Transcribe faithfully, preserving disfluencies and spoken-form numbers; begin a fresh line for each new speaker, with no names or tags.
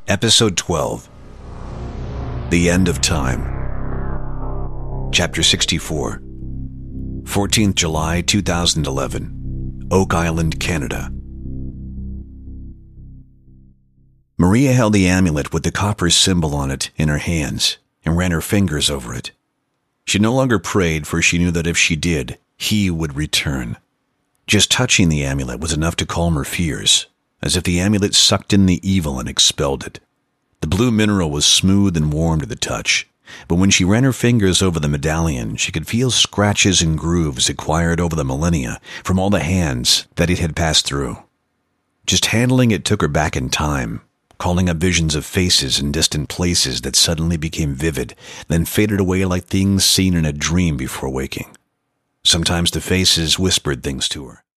Episode twelve. The End of Time. Chapter sixty-four. fourteenth of July, two thousand eleven. Oak Island, Canada. Maria held the amulet with the copper symbol on it in her hands and ran her fingers over it. She no longer prayed, for she knew that if she did, he would return. Just touching the amulet was enough to calm her fears, as if the amulet sucked in the evil and expelled it. The blue mineral was smooth and warm to the touch, but when she ran her fingers over the medallion, she could feel scratches and grooves acquired over the millennia from all the hands that it had passed through. Just handling it took her back in time, calling up visions of faces in distant places that suddenly became vivid, then faded away like things seen in a dream before waking. Sometimes the faces whispered things to her,